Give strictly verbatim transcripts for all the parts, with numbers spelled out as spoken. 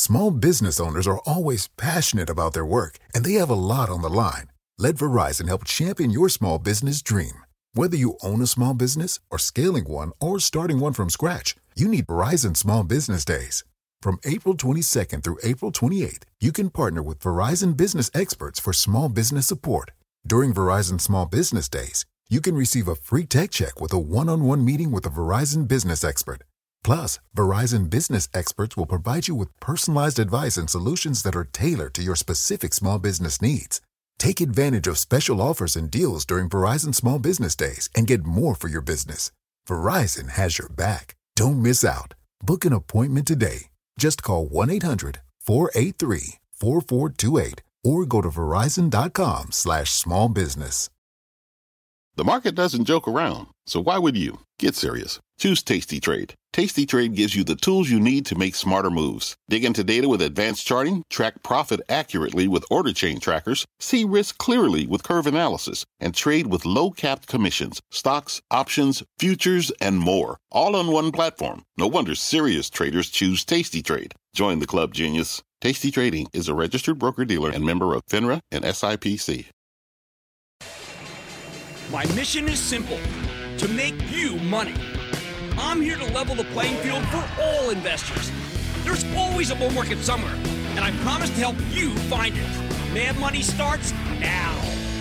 Small business owners are always passionate about their work, and they have a lot on the line. Let Verizon help champion your small business dream. Whether you own a small business or scaling one or starting one from scratch, you need Verizon Small Business Days. From April twenty-second through April twenty-eighth, you can partner with Verizon business experts for small business support. During Verizon Small Business Days, you can receive a free tech check with a one-on-one meeting with a Verizon business expert. Plus, Verizon business experts will provide you with personalized advice and solutions that are tailored to your specific small business needs. Take advantage of special offers and deals during Verizon Small Business Days and get more for your business. Verizon has your back. Don't miss out. Book an appointment today. Just call one eight hundred four eight three four four two eight or go to verizon.com slash small business. The market doesn't joke around, so why would you? Get serious. Choose Tasty Trade. Tasty Trade gives you the tools you need to make smarter moves. Dig into data with advanced charting, track profit accurately with order chain trackers, see risk clearly with curve analysis, and trade with low-capped commissions, stocks, options, futures, and more. All on one platform. No wonder serious traders choose Tasty Trade. Join the club, genius. Tasty Trading is a registered broker-dealer and member of FINRA and S I P C. My mission is simple, to make you money. I'm here to level the playing field for all investors. There's always a bull market somewhere, and I promise to help you find it. Mad Money starts now.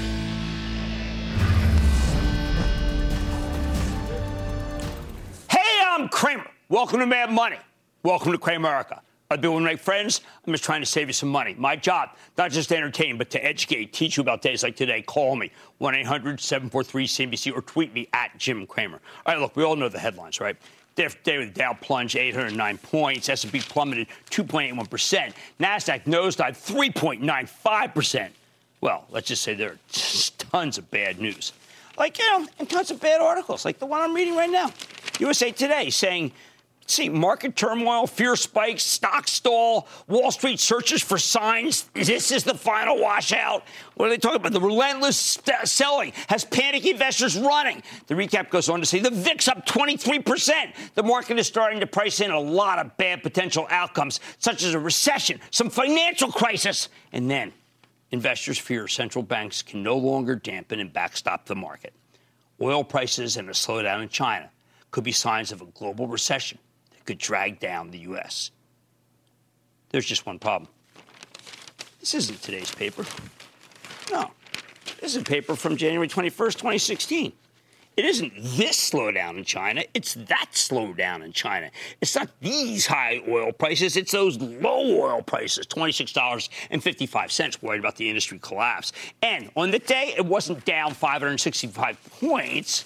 Hey, I'm Kramer. Welcome to Mad Money. Welcome to Cramerica. I do want to make friends. I'm just trying to save you some money. My job, not just to entertain, but to educate, teach you about days like today. Call me, one eight hundred seven four three C N B C, or tweet me at Jim Cramer. All right, look, we all know the headlines, right? Day with Dow plunged eight hundred nine points. S and P plummeted two point eight one percent. NASDAQ nosedived three point nine five percent. Well, let's just say there are just tons of bad news. Like, you know, and tons of bad articles, like the one I'm reading right now. U S A Today saying, see, market turmoil, fear spikes, stock stall, Wall Street searches for signs. This is the final washout. What are they talking about? The relentless st- selling has panic investors running. The recap goes on to say the V I X up twenty-three percent. The market is starting to price in a lot of bad potential outcomes, such as a recession, some financial crisis. And then investors fear central banks can no longer dampen and backstop the market. Oil prices and a slowdown in China could be signs of a global recession could drag down the U S. There's just one problem. This isn't today's paper. No. This is a paper from January twenty-first, twenty sixteen. It isn't this slowdown in China. It's that slowdown in China. It's not these high oil prices. It's those low oil prices, twenty-six dollars and fifty-five cents, worried about the industry collapse. And on the day, it wasn't down five hundred sixty-five points.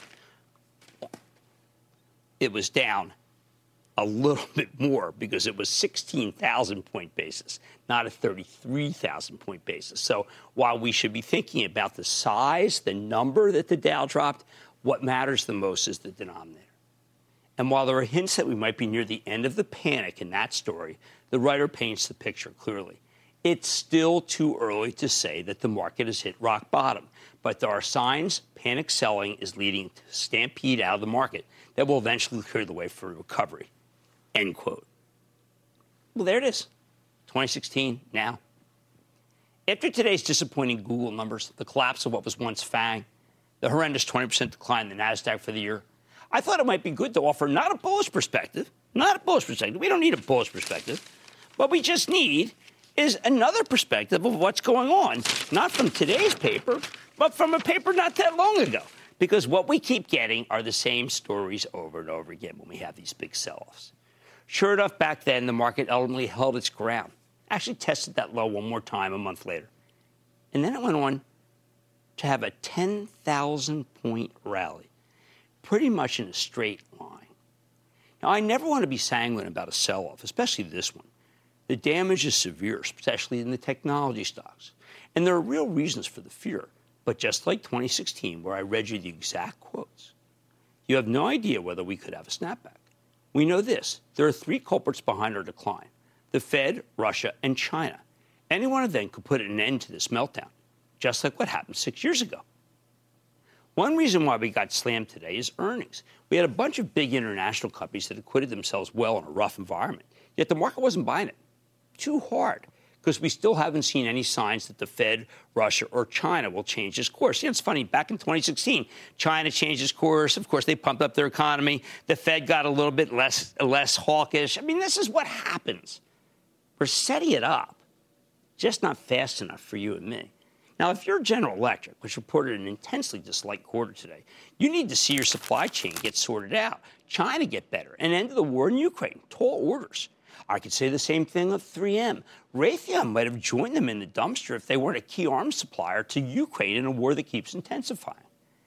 It was down a little bit more because it was sixteen thousand point basis, not a thirty-three thousand point basis. So while we should be thinking about the size, the number that the Dow dropped, what matters the most is the denominator. And while there are hints that we might be near the end of the panic in that story, the writer paints the picture clearly. It's still too early to say that the market has hit rock bottom, but there are signs panic selling is leading to stampede out of the market that will eventually clear the way for recovery. End quote. Well, there it is. twenty sixteen, now. After today's disappointing Google numbers, the collapse of what was once FANG, the horrendous twenty percent decline in the NASDAQ for the year, I thought it might be good to offer not a bullish perspective, not a bullish perspective. We don't need a bullish perspective. What we just need is another perspective of what's going on, not from today's paper, but from a paper not that long ago. Because what we keep getting are the same stories over and over again when we have these big sell-offs. Sure enough, back then, the market ultimately held its ground, actually tested that low one more time a month later. And then it went on to have a ten thousand point rally, pretty much in a straight line. Now, I never want to be sanguine about a sell-off, especially this one. The damage is severe, especially in the technology stocks. And there are real reasons for the fear. But just like twenty sixteen, where I read you the exact quotes, you have no idea whether we could have a snapback. We know this. There are three culprits behind our decline: the Fed, Russia, and China. Any one of them could put an end to this meltdown, just like what happened six years ago. One reason why we got slammed today is earnings. We had a bunch of big international companies that acquitted themselves well in a rough environment, yet the market wasn't buying it. too hard because we still haven't seen any signs that the Fed, Russia, or China will change its course. You know, it's funny. Back in twenty sixteen, China changed its course. Of course, they pumped up their economy. The Fed got a little bit less, less hawkish. I mean, this is what happens. We're setting it up, just not fast enough for you and me. Now, if you're General Electric, which reported an intensely disliked quarter today, you need to see your supply chain get sorted out, China get better, and end the war in Ukraine. Tall orders. I could say the same thing of three M. Raytheon might have joined them in the dumpster if they weren't a key arms supplier to Ukraine in a war that keeps intensifying.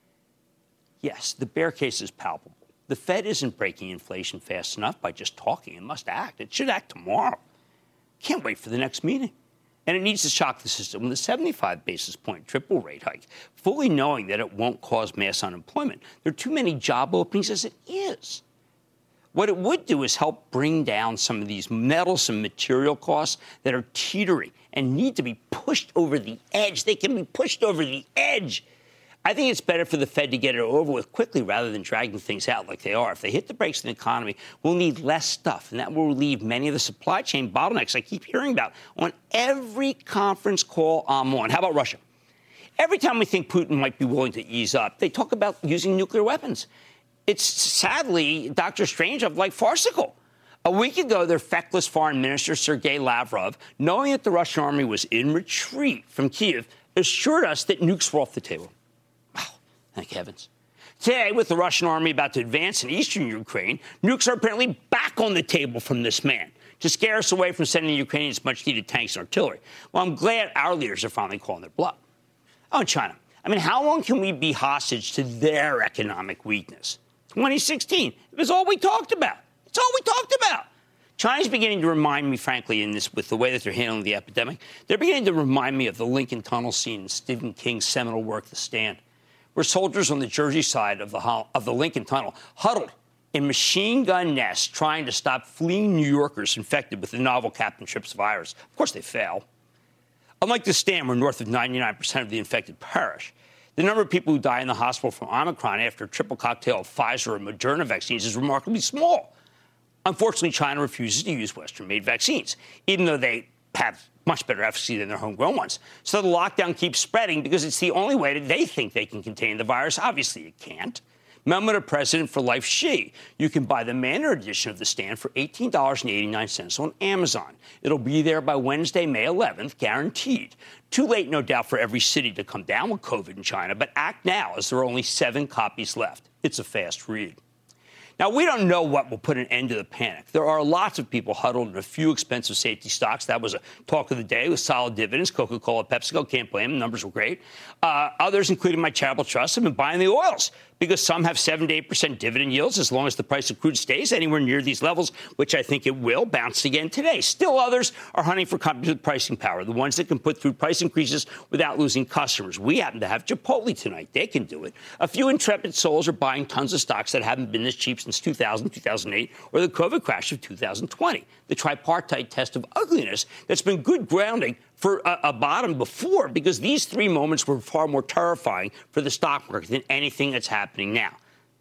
Yes, the bear case is palpable. The Fed isn't breaking inflation fast enough by just talking. It must act. It should act tomorrow. Can't wait for the next meeting. And it needs to shock the system with a seventy-five basis point triple rate hike, fully knowing that it won't cause mass unemployment. There are too many job openings as it is. What it would do is help bring down some of these meddlesome material costs that are teetering and need to be pushed over the edge. They can be pushed over the edge. I think it's better for the Fed to get it over with quickly rather than dragging things out like they are. If they hit the brakes in the economy, we'll need less stuff, and that will relieve many of the supply chain bottlenecks I keep hearing about on every conference call I'm on. How about Russia? Every time we think Putin might be willing to ease up, they talk about using nuclear weapons. It's sadly, Doctor Strangelove, like farcical. A week ago, their feckless foreign minister, Sergei Lavrov, knowing that the Russian army was in retreat from Kyiv, assured us that nukes were off the table. Wow, thank heavens. Today, with the Russian army about to advance in eastern Ukraine, nukes are apparently back on the table from this man to scare us away from sending the Ukrainians much-needed tanks and artillery. Well, I'm glad our leaders are finally calling their bluff. Oh, China. I mean, how long can we be hostage to their economic weakness? twenty sixteen. It was all we talked about. It's all we talked about. China's beginning to remind me, frankly, in this, with the way that they're handling the epidemic, they're beginning to remind me of the Lincoln Tunnel scene in Stephen King's seminal work, The Stand, where soldiers on the Jersey side of the, of the Lincoln Tunnel huddled in machine gun nests trying to stop fleeing New Yorkers infected with the novel Captain Trips virus. Of course, they fail. Unlike The Stand, where north of ninety-nine percent of the infected perish, the number of people who die in the hospital from Omicron after a triple cocktail of Pfizer and Moderna vaccines is remarkably small. Unfortunately, China refuses to use Western-made vaccines, even though they have much better efficacy than their homegrown ones. So the lockdown keeps spreading because it's the only way that they think they can contain the virus. Obviously, it can't. Memo to President for Life Xi. You can buy the Mandarin edition of The Stand for eighteen dollars and eighty-nine cents on Amazon. It'll be there by Wednesday, May eleventh, guaranteed. Too late, no doubt, for every city to come down with COVID in China, but act now as there are only seven copies left. It's a fast read. Now, we don't know what will put an end to the panic. There are lots of people huddled in a few expensive safety stocks. That was a talk of the day with solid dividends. Coca-Cola, PepsiCo, can't blame them. Numbers were great. Uh, others, including my charitable trust, have been buying the oils because some have seven to eight percent dividend yields as long as the price of crude stays anywhere near these levels, which I think it will, bounced again today. Still others are hunting for companies with pricing power, the ones that can put through price increases without losing customers. We happen to have Chipotle tonight. They can do it. A few intrepid souls are buying tons of stocks that haven't been this cheap since two thousand, two thousand eight, or the COVID crash of two thousand twenty, the tripartite test of ugliness that's been good grounding for a, a bottom before, because these three moments were far more terrifying for the stock market than anything that's happening now.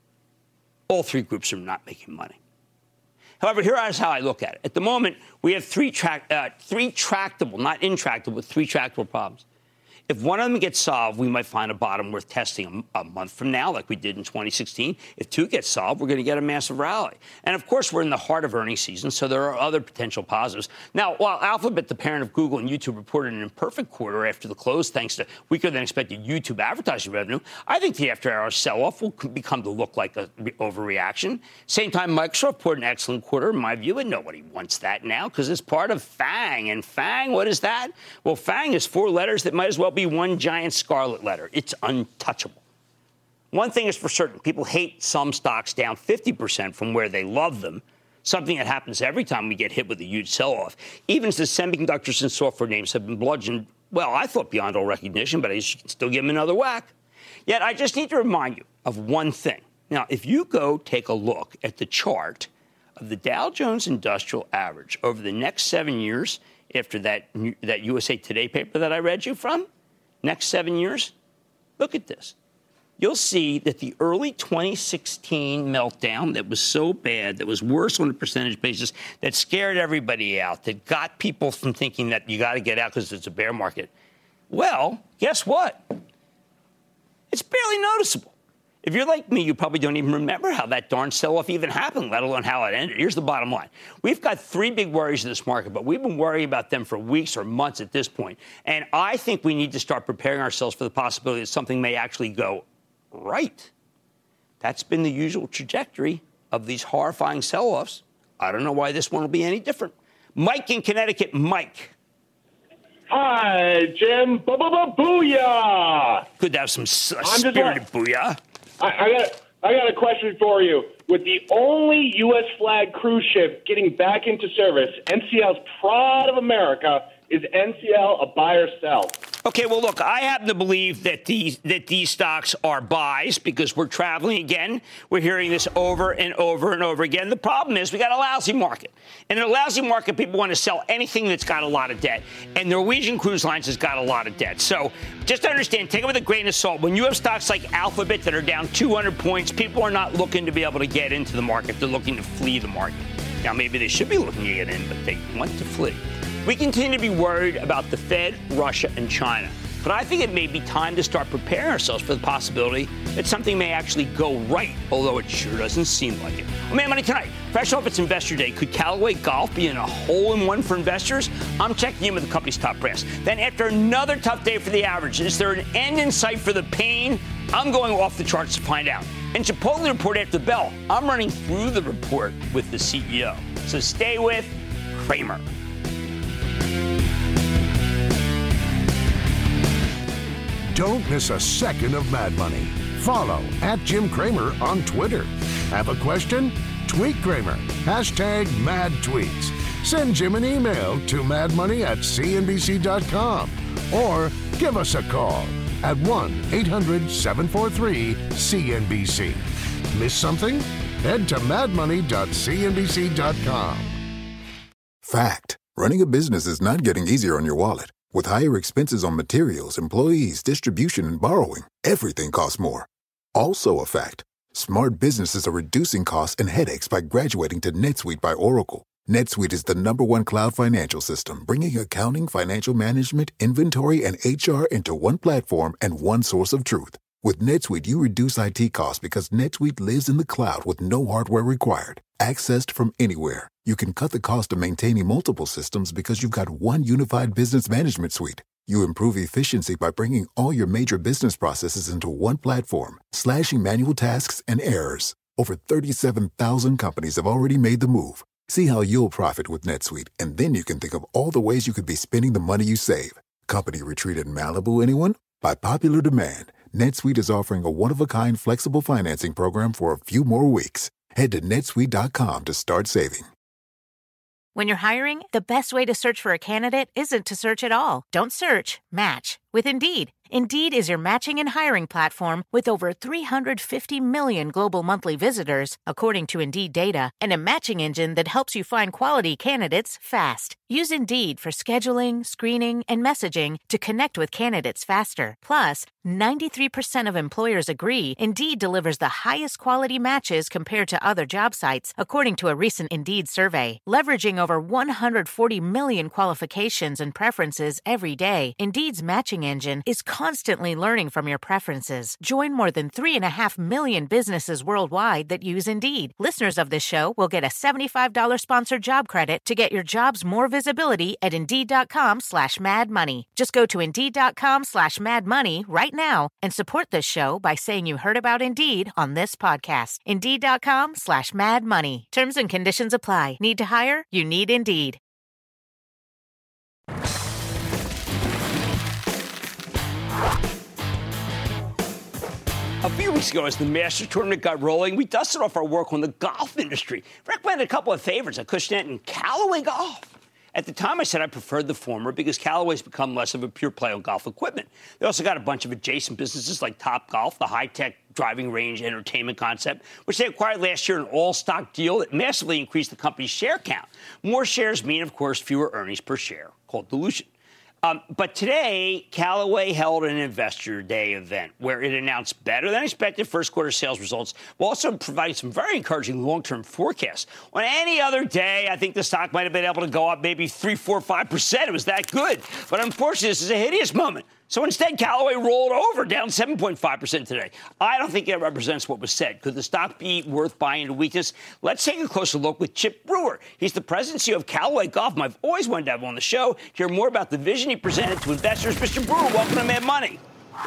All three groups are not making money. However, here is how I look at it. At the moment, we have three, tra- uh, three tractable, not intractable, but three tractable problems. If one of them gets solved, we might find a bottom worth testing a, a month from now, like we did in twenty sixteen. If two gets solved, we're going to get a massive rally. And, of course, we're in the heart of earnings season, so there are other potential positives. Now, while Alphabet, the parent of Google and YouTube, reported an imperfect quarter after the close thanks to weaker-than-expected YouTube advertising revenue, I think the after-hours sell-off will become to look like an overreaction. Same time, Microsoft reported an excellent quarter, in my view, and nobody wants that now because it's part of FANG. And FANG, what is that? Well, FANG is four letters that might as well be one giant scarlet letter. It's untouchable. One thing is for certain. People hate some stocks down fifty percent from where they love them, something that happens every time we get hit with a huge sell-off. Even as the semiconductors and software names have been bludgeoned, well, I thought beyond all recognition, but I can still give them another whack. Yet I just need to remind you of one thing. Now, if you go take a look at the chart of the Dow Jones Industrial Average over the next seven years after that, that U S A Today paper that I read you from, next seven years, look at this. you'll see that the early twenty sixteen meltdown that was so bad, that was worse on a percentage basis, that scared everybody out, that got people from thinking that you got to get out because it's a bear market. Well, guess what? It's barely noticeable. If you're like me, you probably don't even remember how that darn sell-off even happened, let alone how it ended. Here's the bottom line. We've got three big worries in this market, but we've been worrying about them for weeks or months at this point. And I think we need to start preparing ourselves for the possibility that something may actually go right. That's been the usual trajectory of these horrifying sell-offs. I don't know why this one will be any different. Mike in Connecticut. Mike. Hi, Jim. Booyah! Good to have some uh, spirited booyah. I, I got I got a question for you. With the only U S flag cruise ship getting back into service, N C L's Pride of America, is N C L a buy or sell? Okay, well, look, I happen to believe that these that these stocks are buys because we're traveling again. We're hearing this over and over and over again. The problem is we got a lousy market. And in a lousy market, people want to sell anything that's got a lot of debt. And Norwegian Cruise Lines has got a lot of debt. So just understand, take it with a grain of salt. When you have stocks like Alphabet that are down two hundred points, people are not looking to be able to get into the market. They're looking to flee the market. Now, maybe they should be looking to get in, but they want to flee. We continue to be worried about the Fed, Russia, and China. But I think it may be time to start preparing ourselves for the possibility that something may actually go right, although it sure doesn't seem like it. On Mad Money tonight, fresh off its Investor Day, could Callaway Golf be in a hole-in-one for investors? I'm checking in with the company's top brass. Then after another tough day for the average, is there an end in sight for the pain? I'm going off the charts to find out. And Chipotle report after the bell. I'm running through the report with the C E O. So stay with Cramer. Don't miss a second of Mad Money. Follow at Jim Cramer on Twitter. Have a question? Tweet Cramer. Hashtag mad tweets. Send Jim an email to madmoney at c n b c dot com or give us a call at one eight hundred seven four three C N B C. Miss something? Head to mad money dot c n b c dot com. Fact. Running a business is not getting easier on your wallet. With higher expenses on materials, employees, distribution, and borrowing, everything costs more. Also a fact. Smart businesses are reducing costs and headaches by graduating to NetSuite by Oracle. NetSuite is the number one cloud financial system, bringing accounting, financial management, inventory, and H R into one platform and one source of truth. With NetSuite, you reduce I T costs because NetSuite lives in the cloud with no hardware required. Accessed from anywhere, you can cut the cost of maintaining multiple systems because you've got one unified business management suite. You improve efficiency by bringing all your major business processes into one platform, slashing manual tasks and errors. Over thirty-seven thousand companies have already made the move. See how you'll profit with NetSuite, and then you can think of all the ways you could be spending the money you save. Company retreat in Malibu, anyone? By popular demand, NetSuite is offering a one-of-a-kind flexible financing program for a few more weeks. Head to netsuite dot com to start saving. When you're hiring, the best way to search for a candidate isn't to search at all. Don't search, match with Indeed. Indeed is your matching and hiring platform with over three hundred fifty million global monthly visitors, according to Indeed data, and a matching engine that helps you find quality candidates fast. Use Indeed for scheduling, screening, and messaging to connect with candidates faster. Plus, ninety-three percent of employers agree Indeed delivers the highest quality matches compared to other job sites, according to a recent Indeed survey. Leveraging over one hundred forty million qualifications and preferences every day, Indeed's matching engine is constantly learning from your preferences. Join more than three and a half million businesses worldwide that use Indeed. Listeners of this show will get a seventy-five dollars sponsored job credit to get your jobs more visibility at Indeed.com slash Mad Money. Just go to Indeed.com slash Mad Money right now and support this show by saying you heard about Indeed on this podcast. Indeed.com slash Mad Money. Terms and conditions apply. Need to hire? You need Indeed. A few weeks ago, as the Masters tournament got rolling, we dusted off our work on the golf industry. Recommended a couple of favorites, Acushnet and Callaway Golf. At the time, I said I preferred the former because Callaway's become less of a pure play on golf equipment. They also got a bunch of adjacent businesses like Top Golf, the high-tech driving range entertainment concept, which they acquired last year in an all-stock deal that massively increased the company's share count. More shares mean, of course, fewer earnings per share, called dilution. Um, but today, Callaway held an Investor Day event where it announced better than expected first quarter sales results, while also providing some very encouraging long-term forecasts. On any other day, I think the stock might have been able to go up maybe three, four, five percent. It was that good. But unfortunately, this is a hideous moment. So instead, Callaway rolled over, down seven point five percent today. I don't think it represents what was said. Could the stock be worth buying into weakness? Let's take a closer look with Chip Brewer. He's the president and C E O of Callaway Golf, and I've always wanted to have him on the show to hear more about the vision he presented to investors. Mister Brewer, welcome to Mad Money.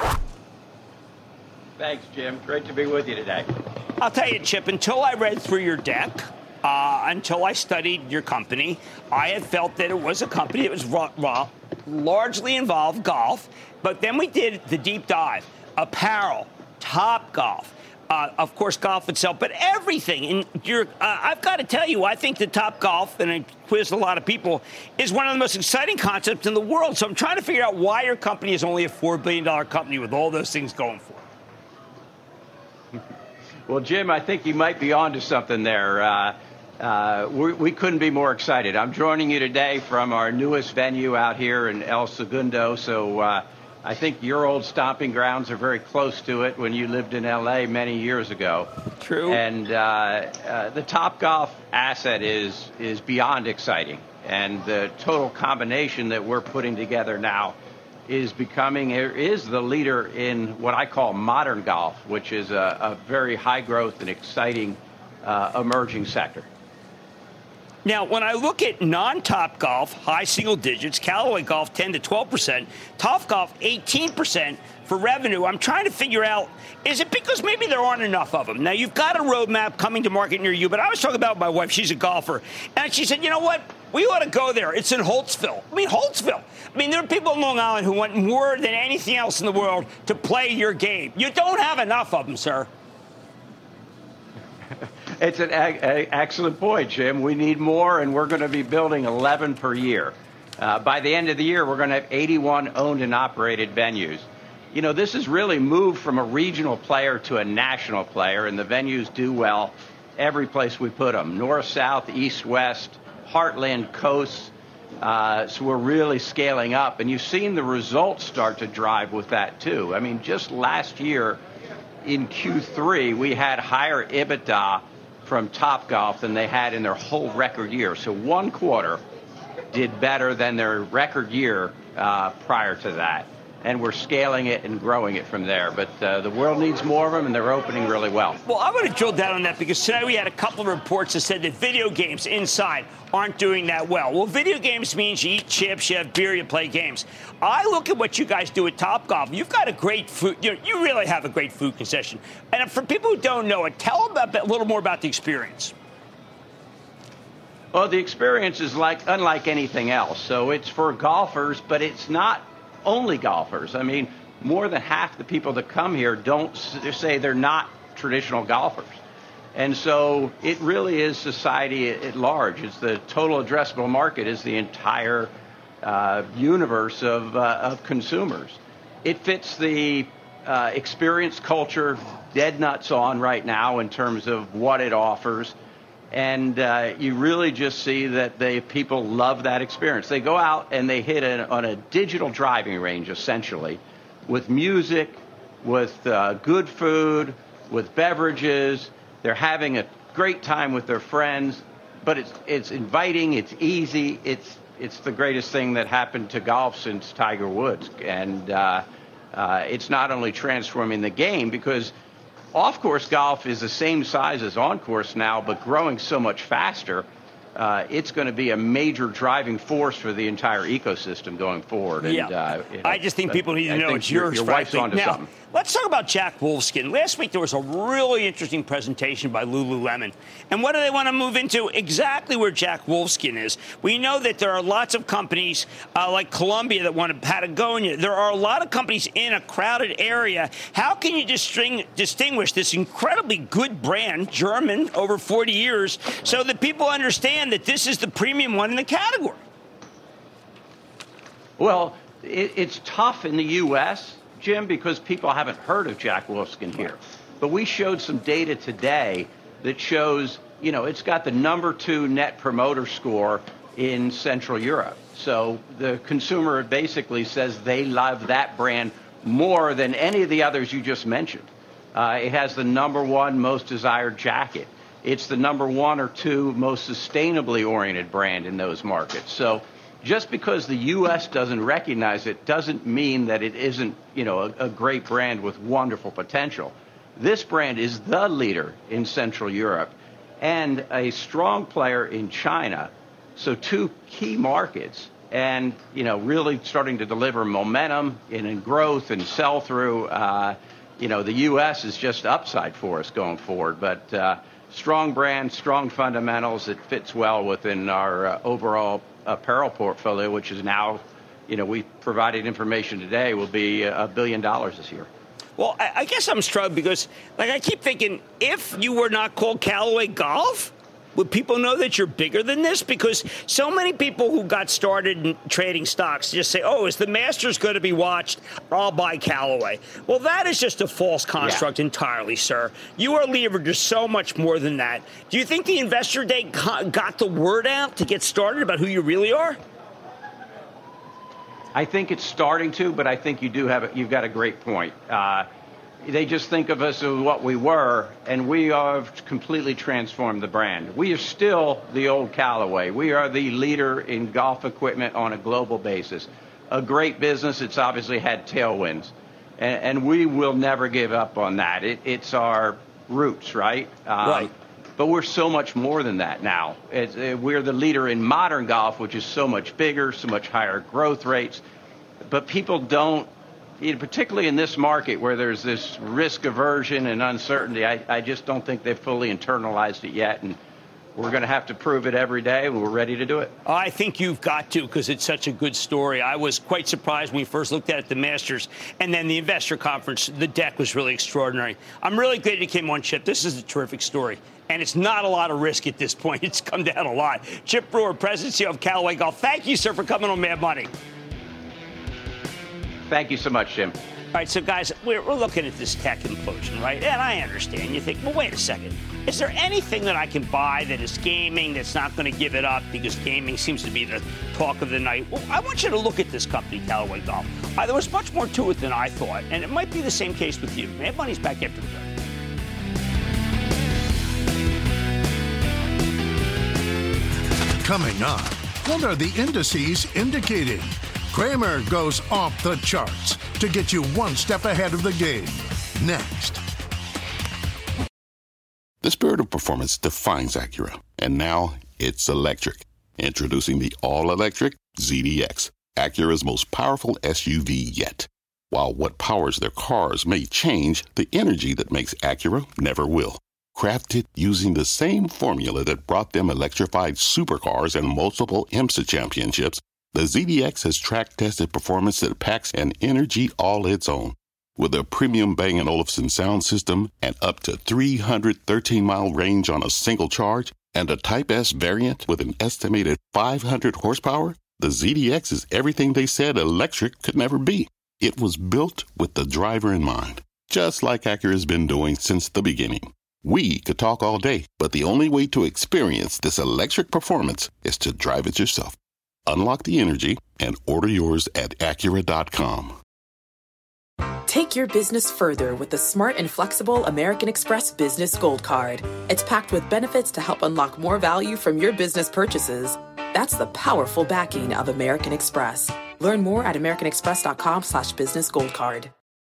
Thanks, Jim. Great to be with you today. I'll tell you, Chip, until I read through your deck, uh, until I studied your company, I had felt that it was a company that was raw, raw, largely involved golf. But then we did the deep dive, apparel, Topgolf, uh, of course, golf itself, but everything. And you're, uh, I've got to tell you, I think the Topgolf, and I quizzed a lot of people, is one of the most exciting concepts in the world. So I'm trying to figure out why your company is only a four billion dollars company with all those things going for it. Well, Jim, I think you might be onto something there. Uh, uh, we, we couldn't be more excited. I'm joining you today from our newest venue out here in El Segundo. So uh, I think your old stomping grounds are very close to it when you lived in L A many years ago. True. And uh, uh, the Topgolf asset is is beyond exciting. And the total combination that we're putting together now is becoming, is the leader in what I call modern golf, which is a, a very high growth and exciting uh, emerging sector. Now, when I look at non-Topgolf, high single digits, Callaway Golf ten to twelve percent, Topgolf eighteen percent for revenue, I'm trying to figure out, is it because maybe there aren't enough of them? Now, you've got a roadmap coming to market near you, but I was talking about my wife. She's a golfer. And she said, you know what? We ought to go there. It's in Holtsville. I mean, Holtsville. I mean, there are people in Long Island who want more than anything else in the world to play your game. You don't have enough of them, sir. It's an a- a- excellent point, Jim. We need more, and we're going to be building eleven per year. Uh, by the end of the year, we're going to have eighty-one owned and operated venues. You know, this has really moved from a regional player to a national player, and the venues do well every place we put them. North, south, east, west, heartland, coast. Uh, so we're really scaling up, and you've seen the results start to drive with that, too. I mean, just last year in Q three, we had higher EBITDA from Topgolf than they had in their whole record year. So one quarter did better than their record year uh, prior to that. And we're scaling it and growing it from there. But uh, the world needs more of them, and they're opening really well. Well, I want to drill down on that because today we had a couple of reports that said that video games inside aren't doing that well. Well, video games means you eat chips, you have beer, you play games. I look at what you guys do at Topgolf. You've got a great food. You know, you really have a great food concession. And for people who don't know it, tell them about, a little more about the experience. Well, the experience is like unlike anything else. So it's for golfers, but it's not only golfers. I mean, more than half the people that come here don't say they're not traditional golfers. And so it really is society at large. It's the total addressable market is the entire uh, universe of, uh, of consumers. It fits the uh, experience culture dead nuts on right now in terms of what it offers. And uh, you really just see that they people love that experience. They go out and they hit an, on a digital driving range, essentially, with music, with uh, good food, with beverages. They're having a great time with their friends, but it's it's inviting, it's easy, it's it's the greatest thing that happened to golf since Tiger Woods. And uh, uh, it's not only transforming the game because off-course golf is the same size as on-course now, but growing so much faster. Uh, it's going to be a major driving force for the entire ecosystem going forward. And, yeah, uh, you know, I just think people need to I know it's your, yours. Your wife's onto now, something. Let's talk about Jack Wolfskin. Last week there was a really interesting presentation by Lululemon. And what do they want to move into? Exactly where Jack Wolfskin is. We know that there are lots of companies uh, like Columbia that want to Patagonia. There are a lot of companies in a crowded area. How can you disting- distinguish this incredibly good brand, German, over forty years, so that people understand that this is the premium one in the category? Well, it, it's tough in the U S, Jim, because people haven't heard of Jack Wolfskin here. But we showed some data today that shows, you know, it's got the number two net promoter score in Central Europe. So the consumer basically says they love that brand more than any of the others you just mentioned. Uh, it has the number one most desired jacket. It's the number one or two most sustainably oriented brand in those markets. So just because the U S doesn't recognize it doesn't mean that it isn't, you know, a, a great brand with wonderful potential. This brand is the leader in Central Europe and a strong player in China. So two key markets and, you know, really starting to deliver momentum in, in growth and sell through. Uh, you know, the U S is just upside for us going forward. But uh, strong brand, strong fundamentals. It fits well within our uh, overall apparel portfolio, which is now, you know, we provided information today, will be a billion dollars this year. Well, I, I guess I'm struggling because, like, I keep thinking, if you were not called Callaway Golf, would people know that you're bigger than this? Because so many people who got started in trading stocks just say, oh, is the Masters going to be watched? I'll buy Callaway. Well, that is just a false construct yeah. entirely, sir. You are levered to so much more than that. Do you think the Investor Day got the word out to get started about who you really are? I think it's starting to, but I think you do have a, you've got a great point. Uh, they just think of us as what we were, and we have completely transformed the brand. We are still the old Callaway. We are the leader in golf equipment on a global basis. A great business. It's obviously had tailwinds, and, and we will never give up on that. It, it's our roots, right? Um, right. But we're so much more than that now. It's, uh, we're the leader in modern golf, which is so much bigger, so much higher growth rates. But people don't, you know, particularly in this market where there's this risk aversion and uncertainty, I, I just don't think they've fully internalized it yet. And we're going to have to prove it every day, and we're ready to do it. I think you've got to, because it's such a good story. I was quite surprised when we first looked at it at the Masters, and then the investor conference. The deck was really extraordinary. I'm really glad you came on, Chip. This is a terrific story, and it's not a lot of risk at this point. It's come down a lot. Chip Brewer, President and C E O of Callaway Golf. Thank you, sir, for coming on Mad Money. Thank you so much, Jim. All right, so, guys, we're, we're looking at this tech implosion, right? And I understand. You think, well, wait a second. Is there anything that I can buy that is gaming that's not going to give it up because gaming seems to be the talk of the night? Well, I want you to look at this company, Callaway Golf. Uh, there was much more to it than I thought, and it might be the same case with you. Mad Money's back after the break. Coming up, what are the indices indicating? Cramer goes off the charts to get you one step ahead of the game. Next. The spirit of performance defines Acura, and now it's electric. Introducing the all-electric Z D X, Acura's most powerful S U V yet. While what powers their cars may change, the energy that makes Acura never will. Crafted using the same formula that brought them electrified supercars and multiple IMSA championships, the Z D X has track-tested performance that packs an energy all its own. With a premium Bang and Olufsen sound system and up to three hundred thirteen mile range on a single charge, and a Type S variant with an estimated five hundred horsepower, the Z D X is everything they said electric could never be. It was built with the driver in mind, just like Acura's been doing since the beginning. We could talk all day, but the only way to experience this electric performance is to drive it yourself. Unlock the energy and order yours at Acura dot com. Take your business further with the smart and flexible American Express Business Gold Card. It's packed with benefits to help unlock more value from your business purchases. That's the powerful backing of American Express. Learn more at American Express dot com slash business gold card.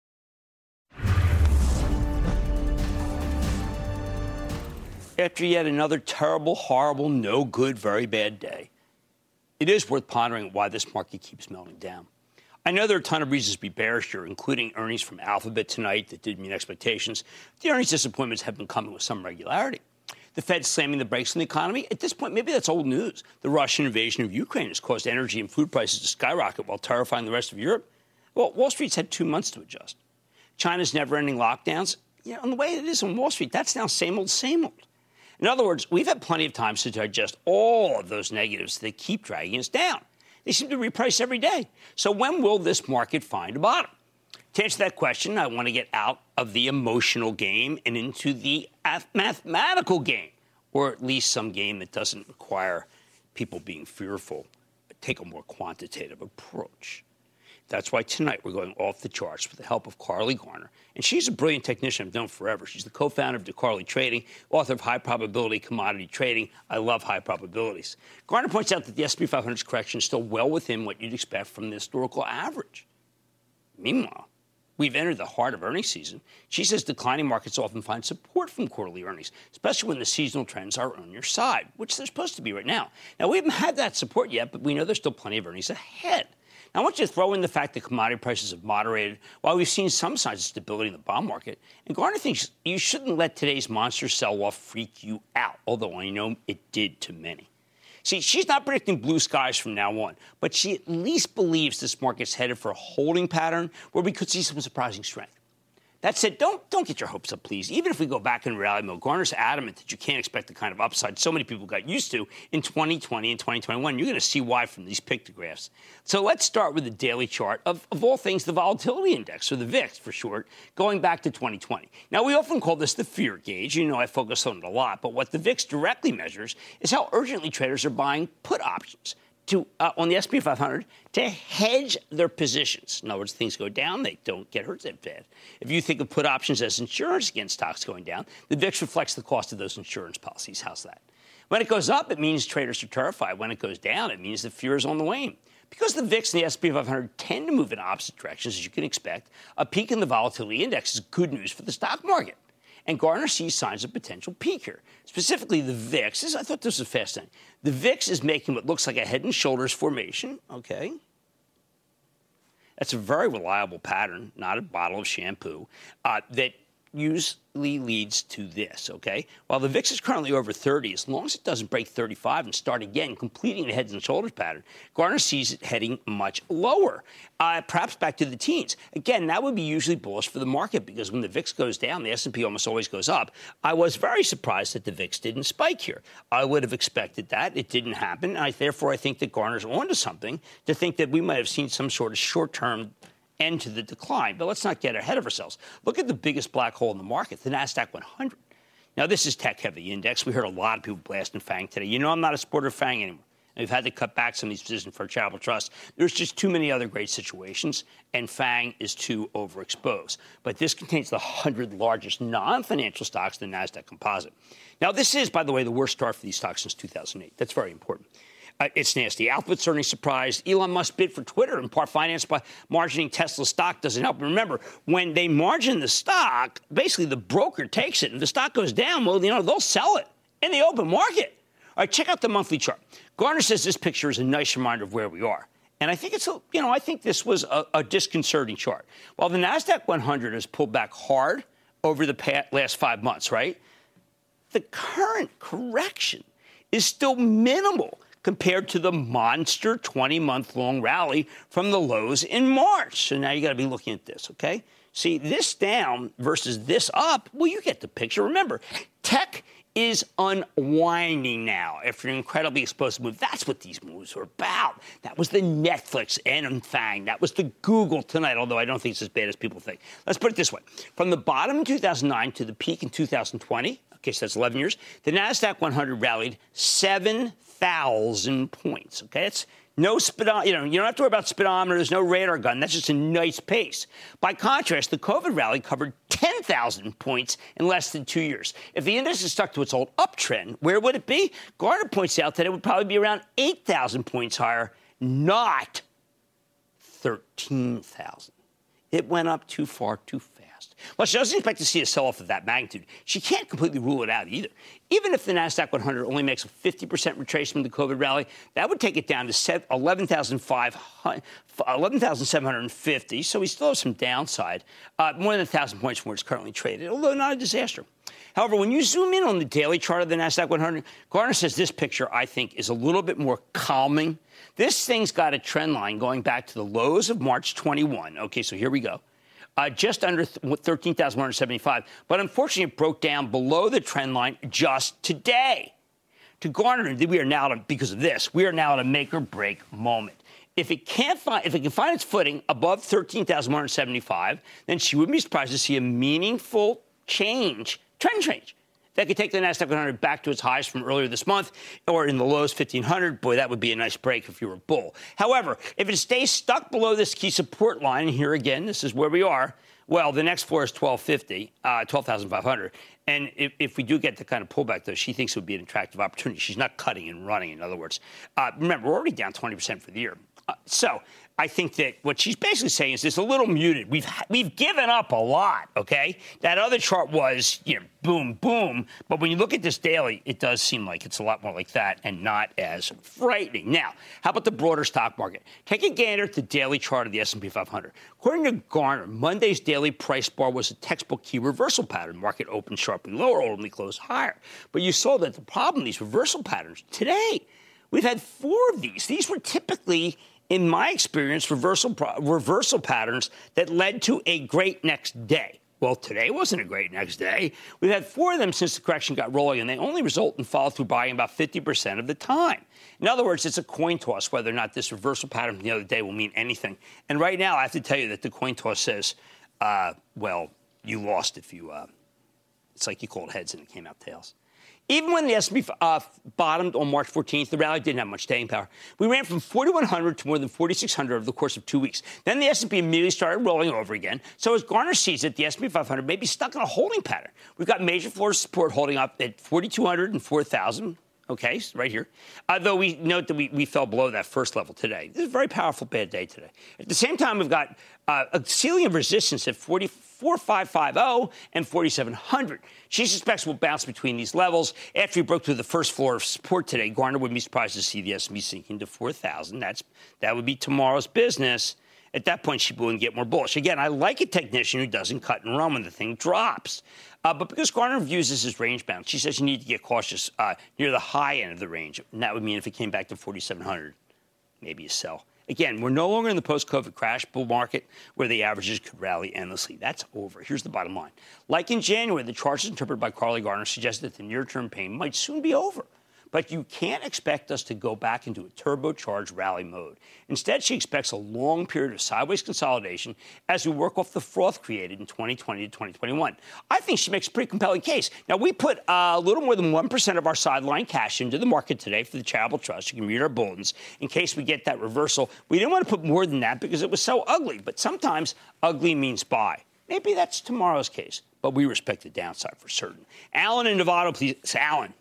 After yet another terrible, horrible, no good, very bad day, it is worth pondering why this market keeps melting down. I know there are a ton of reasons to be bearish here, including earnings from Alphabet tonight that didn't meet expectations. The earnings disappointments have been coming with some regularity. The Fed slamming the brakes on the economy. At this point, maybe that's old news. The Russian invasion of Ukraine has caused energy and food prices to skyrocket while terrifying the rest of Europe. Well, Wall Street's had two months to adjust. China's never-ending lockdowns. You know, and the way it is on Wall Street, that's now same old, same old. In other words, we've had plenty of time to digest all of those negatives that keep dragging us down. They seem to reprice every day. So when will this market find a bottom? To answer that question, I want to get out of the emotional game and into the mathematical game, or at least some game that doesn't require people being fearful take a more quantitative approach. That's why tonight we're going off the charts with the help of Carly Garner. And she's a brilliant technician I've known forever. She's the co-founder of DeCarly Trading, author of High Probability Commodity Trading. I love high probabilities. Garner points out that the S and P five hundred's correction is still well within what you'd expect from the historical average. Meanwhile, we've entered the heart of earnings season. She says declining markets often find support from quarterly earnings, especially when the seasonal trends are on your side, which they're supposed to be right now. Now, we haven't had that support yet, but we know there's still plenty of earnings ahead. Now, I want you to throw in the fact that commodity prices have moderated while we've seen some signs of stability in the bond market. And Garner thinks you shouldn't let today's monster sell-off freak you out, although I know it did to many. See, she's not predicting blue skies from now on, but she at least believes this market's headed for a holding pattern where we could see some surprising strength. That said, don't don't get your hopes up, please. Even if we go back in rally mode, Garner's adamant that you can't expect the kind of upside so many people got used to in twenty twenty and twenty twenty-one. You're going to see why from these pictographs. So let's start with the daily chart of, of all things, the volatility index, or the V I X for short, going back to twenty twenty. Now, we often call this the fear gauge. You know I focus on it a lot. But what the V I X directly measures is how urgently traders are buying put options to uh, on the S and P five hundred to hedge their positions. In other words, things go down, they don't get hurt that bad. If you think of put options as insurance against stocks going down, the V I X reflects the cost of those insurance policies. How's that? When it goes up, it means traders are terrified. When it goes down, it means the fear is on the wane. Because the V I X and the S and P five hundred tend to move in opposite directions, as you can expect, a peak in the volatility index is good news for the stock market. And Garner sees signs of potential peak here. Specifically, the V I X is, I thought this was fascinating. The V I X is making what looks like a head and shoulders formation, okay? That's a very reliable pattern, not a bottle of shampoo, uh, that usually leads to this, okay? While the V I X is currently over thirty, as long as it doesn't break thirty-five and start again, completing the heads and shoulders pattern, Garner sees it heading much lower, uh, perhaps back to the teens. Again, that would be usually bullish for the market because when the V I X goes down, the S and P almost always goes up. I was very surprised that the V I X didn't spike here. I would have expected that. It didn't happen. I, therefore, I think that Garner's onto something to think that we might have seen some sort of short-term end to the decline. But let's not get ahead of ourselves. Look at the biggest black hole in the market, the NASDAQ one hundred. Now, this is tech-heavy index. We heard a lot of people blasting FANG today. You know I'm not a supporter of FANG anymore. We've had to cut back some of these positions for Charitable Trust. There's just too many other great situations, and FANG is too overexposed. But this contains the one hundred largest non-financial stocks in the NASDAQ composite. Now, this is, by the way, the worst start for these stocks since two thousand eight. That's very important. Uh, it's nasty. Alphabet's earnings surprised. Elon Musk bid for Twitter, in part financed by margining Tesla stock doesn't help. Remember, when they margin the stock, basically the broker takes it. If the stock goes down, well, you know, they'll sell it in the open market. All right, check out the monthly chart. Garner says this picture is a nice reminder of where we are. And I think it's, a, you know, I think this was a, a disconcerting chart. While the NASDAQ one hundred has pulled back hard over the past, last five months, right? The current correction is still minimal compared to the monster twenty-month-long rally from the lows in March. So now you got to be looking at this, okay? See, this down versus this up, well, you get the picture. Remember, tech is unwinding now after an incredibly explosive move. That's what these moves are about. That was the Netflix and FANG. That was the Google tonight, although I don't think it's as bad as people think. Let's put it this way. From the bottom in two thousand nine to the peak in two thousand twenty, okay, so that's eleven years, the NASDAQ one hundred rallied seven thousand points, okay? It's no speedometer, you know, you don't have to worry about speedometers, no radar gun. That's just a nice pace. By contrast, the COVID rally covered ten thousand points in less than two years. If the index is stuck to its old uptrend, where would it be? Garner points out that it would probably be around eight thousand points higher, not thirteen thousand. It went up too far too fast. Well, she doesn't expect to see a sell-off of that magnitude. She can't completely rule it out either. Even if the NASDAQ one hundred only makes a fifty percent retracement of the COVID rally, that would take it down to eleven thousand seven hundred fifty, so we still have some downside, uh, more than one thousand points from where it's currently traded, although not a disaster. However, when you zoom in on the daily chart of the NASDAQ one hundred, Garner says this picture, I think, is a little bit more calming. This thing's got a trend line going back to the lows of March twenty-one. Okay, so here we go. Uh, just under thirteen thousand one hundred seventy-five. But unfortunately, it broke down below the trend line just today. To Garner, we are now, to, because of this, we are now at a make-or-break moment. If it can't find, if it can find its footing above thirteen thousand one hundred seventy-five, then she wouldn't be surprised to see a meaningful change, trend change. That could take the Nasdaq one hundred back to its highs from earlier this month or in the lows fifteen hundred. Boy, that would be a nice break if you were a bull. However, if it stays stuck below this key support line, and here again, this is where we are, well, the next floor is twelve fifty, uh, twelve thousand five hundred. And if, if we do get the kind of pullback, though, she thinks it would be an attractive opportunity. She's not cutting and running, in other words. Uh, remember, we're already down twenty percent for the year. Uh, so I think that what she's basically saying is it's a little muted. We've we've given up a lot, okay? That other chart was, you know, boom, boom. But when you look at this daily, it does seem like it's a lot more like that and not as frightening. Now, how about the broader stock market? Take a gander at the daily chart of the S and P five hundred. According to Gartner, Monday's daily price bar was a textbook key reversal pattern. Market opened sharply lower, only closed higher. But you saw that the problem, these reversal patterns, today, we've had four of these. These were typically, in my experience, reversal reversal patterns that led to a great next day. Well, today wasn't a great next day. We've had four of them since the correction got rolling, and they only result in follow-through buying about fifty percent of the time. In other words, it's a coin toss whether or not this reversal pattern from the other day will mean anything. And right now, I have to tell you that the coin toss says, uh, well, you lost if you, uh, it's like you called heads and it came out tails. Even when the S and P uh, bottomed on March fourteenth, the rally didn't have much staying power. We ran from forty-one hundred to more than forty-six hundred over the course of two weeks. Then the S and P immediately started rolling over again. So as Gartner sees it, the S and P five hundred may be stuck in a holding pattern. We've got major floor support holding up at forty-two hundred and four thousand. Okay, right here. Uh, though we note that we, we fell below that first level today. This is a very powerful bad day today. At the same time, we've got uh, a ceiling of resistance at forty-four thousand five hundred fifty and forty-seven hundred. She suspects we'll bounce between these levels. After we broke through the first floor of support today, Gartner wouldn't be surprised to see the S and P sinking to four thousand. That's That would be tomorrow's business. At that point, she wouldn't get more bullish. Again, I like a technician who doesn't cut and run when the thing drops. Uh, but because Gartner views this as range bound, she says you need to get cautious uh, near the high end of the range. And that would mean if it came back to forty-seven hundred, maybe a sell. Again, we're no longer in the post-COVID crash bull market where the averages could rally endlessly. That's over. Here's the bottom line. Like in January, the charts interpreted by Carly Gartner suggest that the near-term pain might soon be over. But you can't expect us to go back into a turbocharged rally mode. Instead, she expects a long period of sideways consolidation as we work off the froth created in twenty twenty to twenty twenty-one. I think she makes a pretty compelling case. Now, we put uh, a little more than one percent of our sideline cash into the market today for the charitable trust. You can read our bulletins in case we get that reversal. We didn't want to put more than that because it was so ugly. But sometimes ugly means buy. Maybe that's tomorrow's case. But we respect the downside for certain. Alan in Nevada, please. Alan.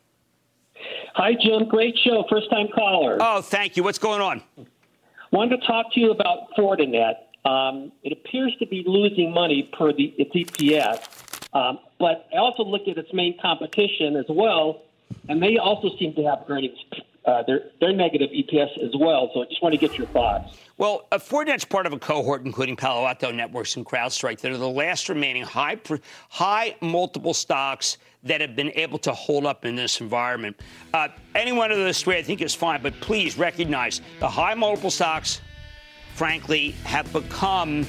Hi, Jim. Great show. First-time caller. Oh, thank you. What's going on? Wanted to talk to you about Fortinet. Um, it appears to be losing money per the, its E P S, um, but I also looked at its main competition as well, and they also seem to have earnings. Uh, they're, they're negative E P S as well, so I just want to get your thoughts. Well, uh, Fortinet's part of a cohort, including Palo Alto Networks and CrowdStrike, that are the last remaining high, high multiple stocks that have been able to hold up in this environment. Uh, any one of those three, I think, is fine, but please recognize the high multiple stocks, frankly, have become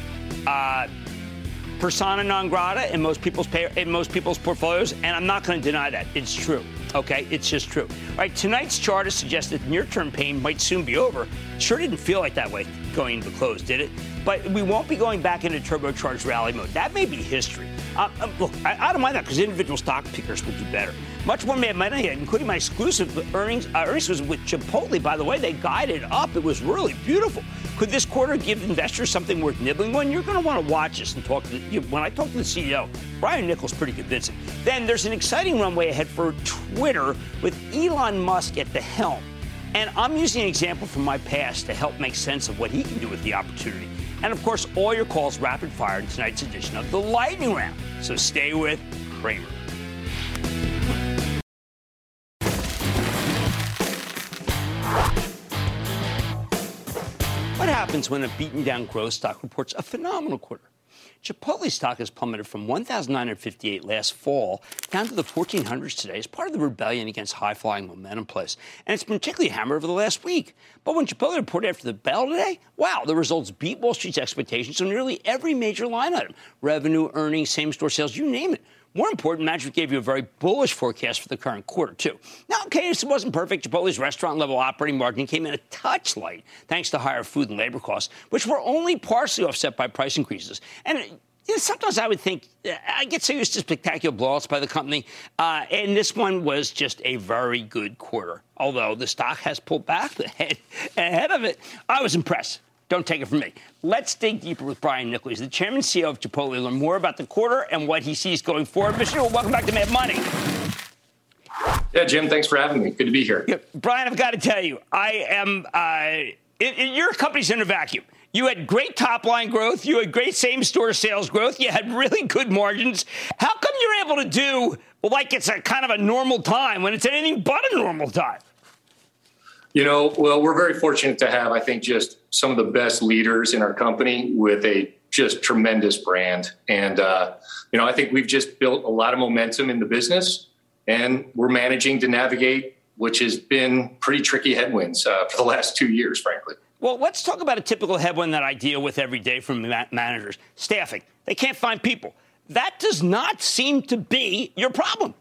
uh, persona non grata in most people's pay, in most people's portfolios, and I'm not going to deny that. It's true. Okay, it's just true. All right, tonight's chart has suggested near-term pain might soon be over. Sure didn't feel like that way going into the close, did it? But we won't be going back into turbocharged rally mode. That may be history. Uh, uh, look, I, I don't mind that because individual stock pickers will do better. Much more made money, including my exclusive earnings. Uh, earnings was with Chipotle, by the way. They guided up. It was really beautiful. Could this quarter give investors something worth nibbling on? You're going to want to watch this and talk to the, you know, when I talk to the C E O, Brian Nichols, pretty convincing. Then there's an exciting runway ahead for Twitter with Elon Musk at the helm. And I'm using an example from my past to help make sense of what he can do with the opportunity. And, of course, all your calls rapid fire in tonight's edition of the Lightning Round. So stay with Cramer. What happens when a beaten-down growth stock reports a phenomenal quarter? Chipotle stock has plummeted from one thousand nine hundred fifty-eight last fall down to the fourteen hundreds today as part of the rebellion against high-flying momentum plays. And it's been particularly hammered over the last week. But when Chipotle reported after the bell today, wow, the results beat Wall Street's expectations on nearly every major line item. Revenue, earnings, same-store sales, you name it. More important, management gave you a very bullish forecast for the current quarter, too. Now, okay, this wasn't perfect. Chipotle's restaurant-level operating margin came in a touch light, thanks to higher food and labor costs, which were only partially offset by price increases. And you know, sometimes I would think, I get so used to spectacular blowouts by the company, uh, and this one was just a very good quarter. Although the stock has pulled back ahead, ahead of it, I was impressed. Don't take it from me. Let's dig deeper with Brian Niccol, the chairman and C E O of Chipotle, learn more about the quarter and what he sees going forward. Mister Niccol, welcome back to Mad Money. Yeah, Jim, thanks for having me. Good to be here. Yeah, Brian, I've got to tell you, I am, uh, it, it, your company's in a vacuum. You had great top-line growth. You had great same-store sales growth. You had really good margins. How come you're able to do, well, like it's a kind of a normal time when it's anything but a normal time? You know, well, we're very fortunate to have, I think, just some of the best leaders in our company with a just tremendous brand. And, uh, you know, I think we've just built a lot of momentum in the business, and we're managing to navigate, which has been pretty tricky headwinds uh, for the last two years, frankly. Well, let's talk about a typical headwind that I deal with every day from ma- managers. Staffing. They can't find people. That does not seem to be your problem.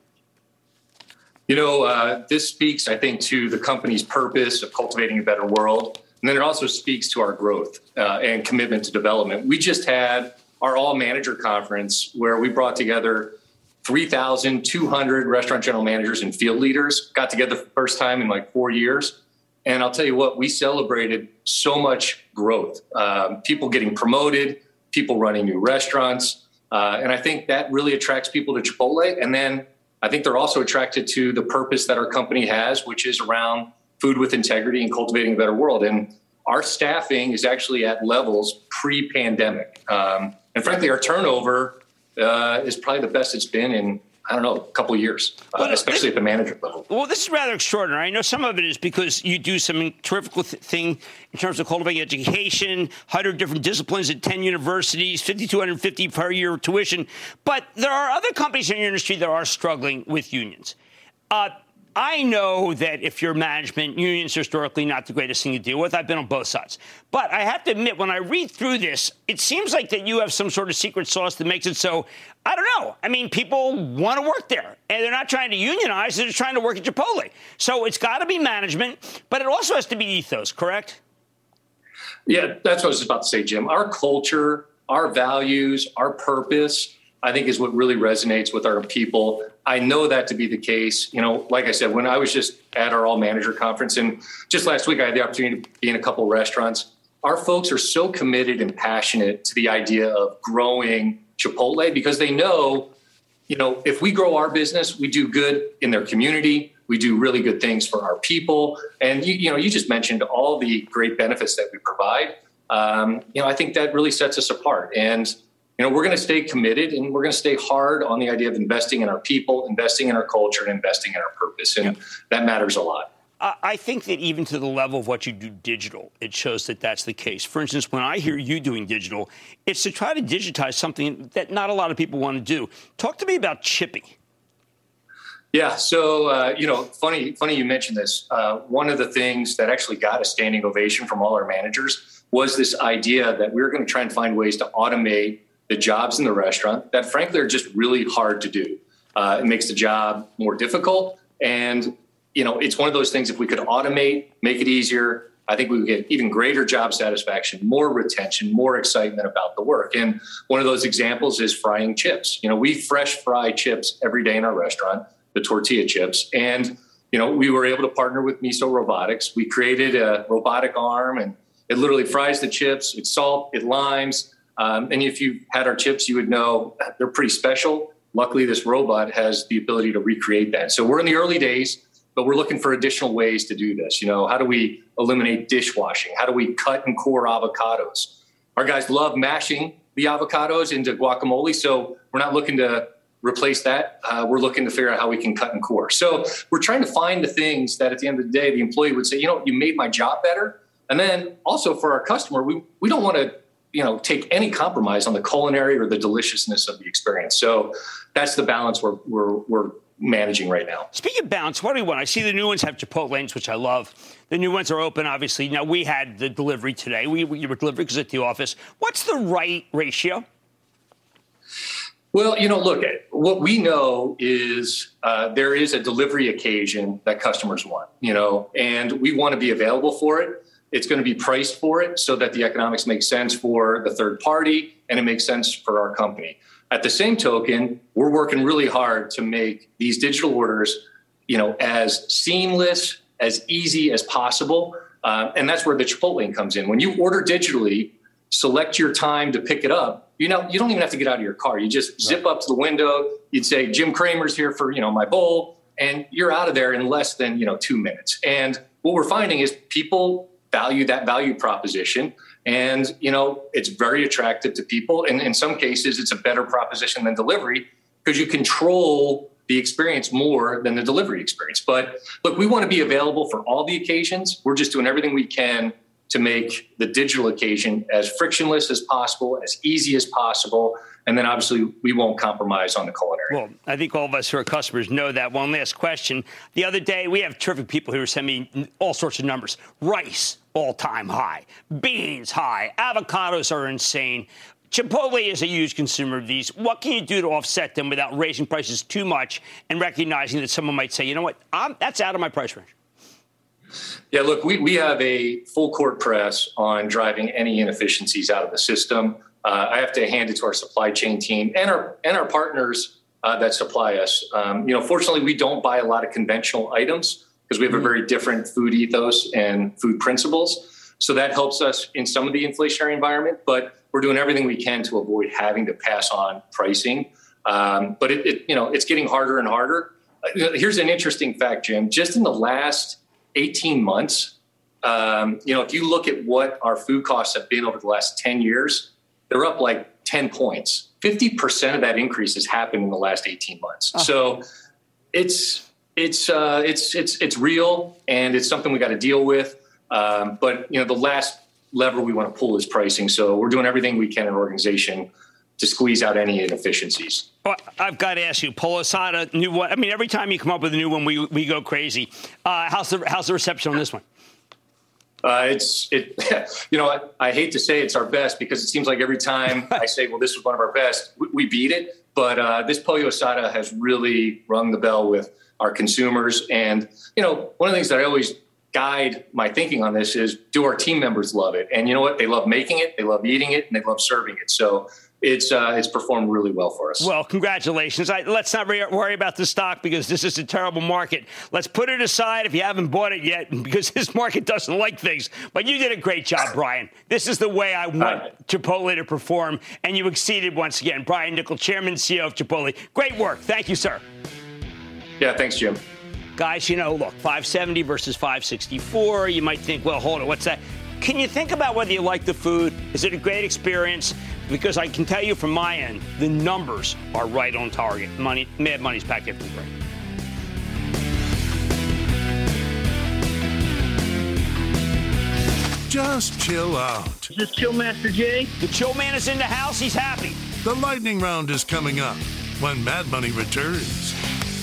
You know, uh, this speaks, I think, to the company's purpose of cultivating a better world. And then it also speaks to our growth uh, and commitment to development. We just had our all-manager conference where we brought together three thousand two hundred restaurant general managers and field leaders, got together for the first time in like four years. And I'll tell you what, we celebrated so much growth, um, people getting promoted, people running new restaurants. Uh, and I think that really attracts people to Chipotle. And then I think they're also attracted to the purpose that our company has, which is around food with integrity and cultivating a better world. And our staffing is actually at levels pre-pandemic. Um, and frankly, our turnover uh, is probably the best it's been in, I don't know, a couple of years, uh, well, especially this, at the manager level. Well, this is rather extraordinary. I know some of it is because you do some terrific th- thing in terms of cultivating education, one hundred different disciplines at ten universities, five thousand two hundred fifty per year tuition. But there are other companies in your industry that are struggling with unions. Uh, I know that if you're management, unions are historically not the greatest thing to deal with. I've been on both sides. But I have to admit, when I read through this, it seems like that you have some sort of secret sauce that makes it so, I don't know. I mean, people want to work there, and they're not trying to unionize. They're just trying to work at Chipotle. So it's got to be management, but it also has to be ethos, correct? Yeah, that's what I was about to say, Jim. Our culture, our values, our purpose, I think is what really resonates with our people. I know that to be the case. You know, like I said, when I was just at our all manager conference, and just last week I had the opportunity to be in a couple of restaurants, our folks are so committed and passionate to the idea of growing Chipotle because they know, you know, if we grow our business, we do good in their community. We do really good things for our people. And, you, you know, you just mentioned all the great benefits that we provide. Um, you know, I think that really sets us apart. And you know, we're going to stay committed and we're going to stay hard on the idea of investing in our people, investing in our culture, and investing in our purpose. And yeah. that matters a lot. I think that even to the level of what you do digital, it shows that that's the case. For instance, when I hear you doing digital, it's to try to digitize something that not a lot of people want to do. Talk to me about Chippy. Yeah. So, uh, you know, funny, funny you mentioned this. Uh, one of the things that actually got a standing ovation from all our managers was this idea that we were going to try and find ways to automate the jobs in the restaurant that frankly are just really hard to do. Uh, it makes the job more difficult. And, you know, it's one of those things, if we could automate, make it easier, I think we would get even greater job satisfaction, more retention, more excitement about the work. And one of those examples is frying chips. You know, we fresh fry chips every day in our restaurant, the tortilla chips. And, you know, we were able to partner with Miso Robotics. We created a robotic arm and it literally fries the chips. It's salt, it limes. Um, and if you had our chips, you would know they're pretty special. Luckily, this robot has the ability to recreate that. So we're in the early days, but we're looking for additional ways to do this. You know, how do we eliminate dishwashing? How do we cut and core avocados? Our guys love mashing the avocados into guacamole, so we're not looking to replace that. Uh, we're looking to figure out how we can cut and core. So we're trying to find the things that at the end of the day, the employee would say, you know, you made my job better. And then also for our customer, we, we don't want to, you know, take any compromise on the culinary or the deliciousness of the experience. So that's the balance we're we're we're managing right now. Speaking of balance, what do you want? I see the new ones have Chipotlanes, which I love. The new ones are open, obviously. Now, we had the delivery today. We, we were delivered because at the office. What's the right ratio? Well, you know, look, what we know is uh, there is a delivery occasion that customers want, you know, and we want to be available for it. it's going to be priced for it so that the economics make sense for the third party and it makes sense for our company. At the same token, we're working really hard to make these digital orders, you know, as seamless, as easy as possible. Uh, and that's where the Chipotlane comes in. When you order digitally, select your time to pick it up. You know, you don't even have to get out of your car. You just zip up to the window. You'd say, Jim Cramer's here for, you know, my bowl. And you're out of there in less than, you know, two minutes. And what we're finding is people value that value proposition. And, you know, it's very attractive to people. And in some cases, it's a better proposition than delivery because you control the experience more than the delivery experience. But look, we want to be available for all the occasions. We're just doing everything we can to make the digital occasion as frictionless as possible, as easy as possible. And then obviously we won't compromise on the culinary. Well, I think all of us who are customers know that. One last question. The other day, we have terrific people who are sending me all sorts of numbers. Rice, all-time high. Beans, high. Avocados are insane. Chipotle is a huge consumer of these. What can you do to offset them without raising prices too much and recognizing that someone might say, you know what, I'm, that's out of my price range? Yeah, look, we, we have a full court press on driving any inefficiencies out of the system. Uh, I have to hand it to our supply chain team and our and our partners uh, that supply us. Um, you know, fortunately, we don't buy a lot of conventional items because we have a very different food ethos and food principles. So that helps us in some of the inflationary environment, but we're doing everything we can to avoid having to pass on pricing. Um, but it, it, you know, it's getting harder and harder. Here's an interesting fact, Jim. Just in the last eighteen months, um, you know, if you look at what our food costs have been over the last ten years, they're up like ten points. fifty percent of that increase has happened in the last eighteen months. Oh. So it's it's uh, it's it's it's real, and it's something we got to deal with. Um, but you know, the last lever we want to pull is pricing. So we're doing everything we can in our organization to squeeze out any inefficiencies. Well, I've got to ask you, Polisada, new one. I mean, every time you come up with a new one, we we go crazy. Uh, how's the how's the reception on this one? Uh, it's it, you know, I, I hate to say it's our best because it seems like every time I say, well, this was one of our best, we, we beat it. But uh, this Pollo Asada has really rung the bell with our consumers. And, you know, one of the things that I always guide my thinking on this is, do our team members love it? And you know what? They love making it, they love eating it, and they love serving it. So it's uh, it's performed really well for us. Well, congratulations. I, let's not re- worry about the stock because this is a terrible market. Let's put it aside if you haven't bought it yet because this market doesn't like things. But you did a great job, Brian. This is the way I want uh, Chipotle to perform, and you exceeded once again. Brian Niccol, Chairman and C E O of Chipotle. Great work. Thank you, sir. Yeah, thanks, Jim. Guys, you know, look, five seventy versus five sixty-four. You might think, well, hold on, what's that? Can you think about whether you like the food? Is it a great experience? Because I can tell you from my end, the numbers are right on target. Money, Mad Money's packed after the break. Just chill out. Is this Chill Master Jay? The Chill Man is in the house. He's happy. The lightning round is coming up when Mad Money returns.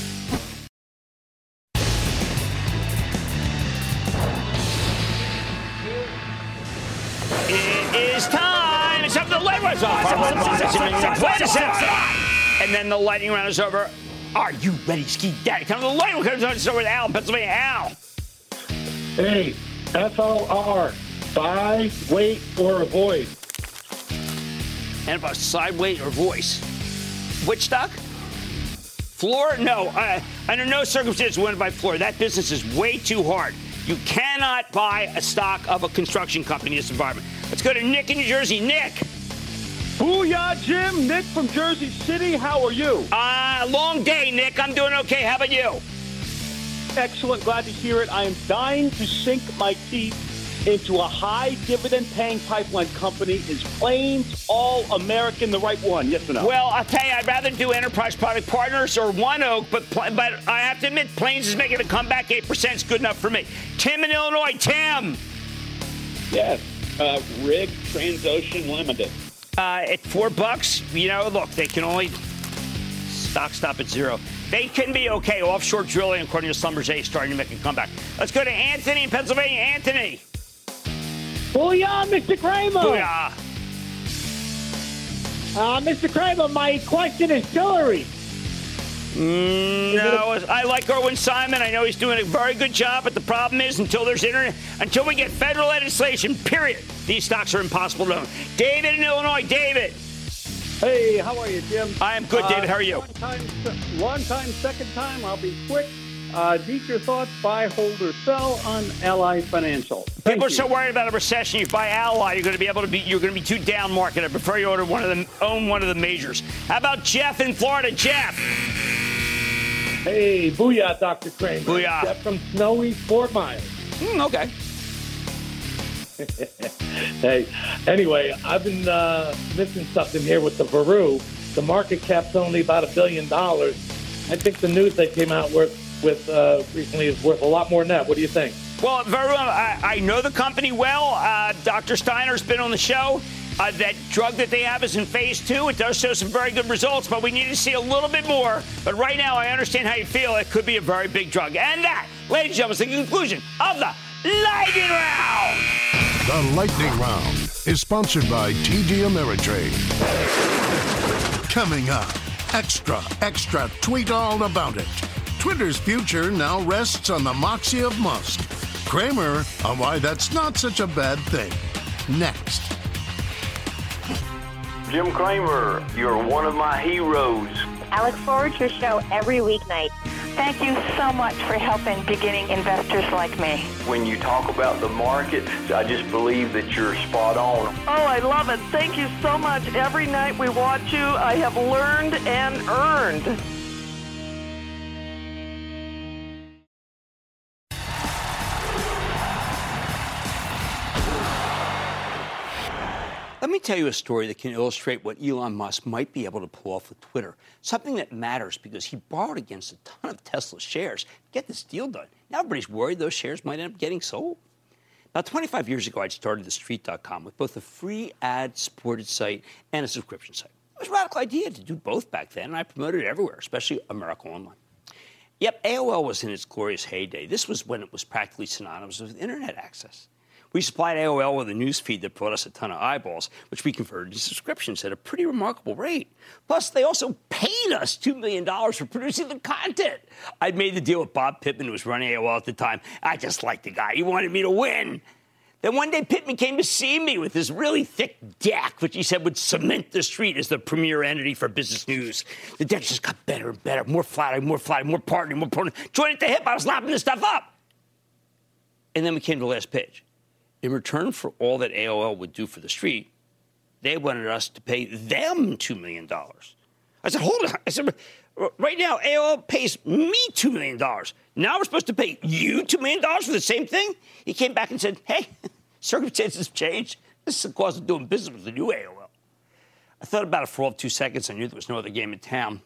It is time. It's up to the light was off. Wait a second. And then the lightning round is over. Are you ready, Ski Daddy? Time for the lightning round is over with Al in Pennsylvania. Al. Hey, F O R. Buy, wait, or avoid. And about side weight or voice. Which stock? Floor? No. Uh, under no circumstance will I buy Floor. That business is way too hard. You cannot buy a stock of a construction company in this environment. Let's go to Nick in New Jersey. Nick. Booyah, Jim. Nick from Jersey City. How are you? Uh, long day, Nick. I'm doing okay. How about you? Excellent. Glad to hear it. I am dying to sink my teeth into a high dividend paying pipeline company. Is Plains All American the right one? Yes or no? Well, I'll tell you, I'd rather do Enterprise Product Partners or One Oak, but but I have to admit, Plains is making a comeback. eight percent is good enough for me. Tim in Illinois. Tim. Yes. Uh, Rig Transocean Limited. Uh, at four bucks, you know, look, they can only stock stop at zero. They can be okay. Offshore drilling, according to Schlumberger, starting to make a comeback. Let's go to Anthony in Pennsylvania. Anthony. Booyah, Mister Kramer. Booyah. Uh, Mister Kramer, my question is Hillary. Mm, no, I like Erwin Simon. I know he's doing a very good job, but the problem is until there's internet, until we get federal legislation, period, these stocks are impossible to own. David in Illinois. David. Hey, how are you, Jim? I am good, David. How are you? Long time, long time, second time. I'll be quick. Uh, deep your thoughts, buy, hold, or sell on Ally Financial. Thank People are you. so worried about a recession. You buy Ally, you're going to be able to be. You're going to be too down market. I prefer you order one of them, own one of the majors. How about Jeff in Florida? Jeff. Hey, booyah, Doctor Kramer. Booyah. Jeff from snowy Fort Myers. Mm, okay. Hey, anyway, I've been uh, missing something here with the Veru. The market cap's only about a billion dollars. I think the news that came out with, with uh, recently is worth a lot more than that. What do you think? Well, Veru, I, I know the company well. Uh, Doctor Steiner's been on the show. Uh, that drug that they have is in phase two. It does show some very good results, but we need to see a little bit more. But right now, I understand how you feel. It could be a very big drug. And that, ladies and gentlemen, is the conclusion of the Lightning Round. The Lightning Round is sponsored by T D Ameritrade. Coming up, extra, extra, tweet all about it. Twitter's future now rests on the moxie of Musk. Kramer on why that's not such a bad thing. Next. Jim Kramer, you're one of my heroes. I look forward to your show every weeknight. Thank you so much for helping beginning investors like me. When you talk about the market, I just believe that you're spot on. Oh, I love it. Thank you so much. Every night we watch you, I have learned and earned. Let me tell you a story that can illustrate what Elon Musk might be able to pull off with Twitter. Something that matters because he borrowed against a ton of Tesla shares to get this deal done. Now everybody's worried those shares might end up getting sold. About twenty-five years ago, I started the street dot com with both a free ad-supported site and a subscription site. It was a radical idea to do both back then, and I promoted it everywhere, especially America Online. Yep, A O L was in its glorious heyday. This was when it was practically synonymous with internet access. We supplied A O L with a news feed that brought us a ton of eyeballs, which we converted to subscriptions at a pretty remarkable rate. Plus, they also paid us two million dollars for producing the content. I'd made the deal with Bob Pittman, who was running A O L at the time. I just liked the guy. He wanted me to win. Then one day, Pittman came to see me with this really thick deck, which he said would cement the street as the premier entity for business news. The deck just got better and better, more flattering, more flattering, more partnering, more partnering. Joined at the hip, I was lapping this stuff up. And then we came to the last page. In return for all that A O L would do for the street, they wanted us to pay them two million dollars. I said, hold on. I said, right now, A O L pays me two million dollars. Now we're supposed to pay you two million dollars for the same thing? He came back and said, hey, circumstances have changed. This is the cost of doing business with the new A O L. I thought about it for all of two seconds. I knew there was no other game in town.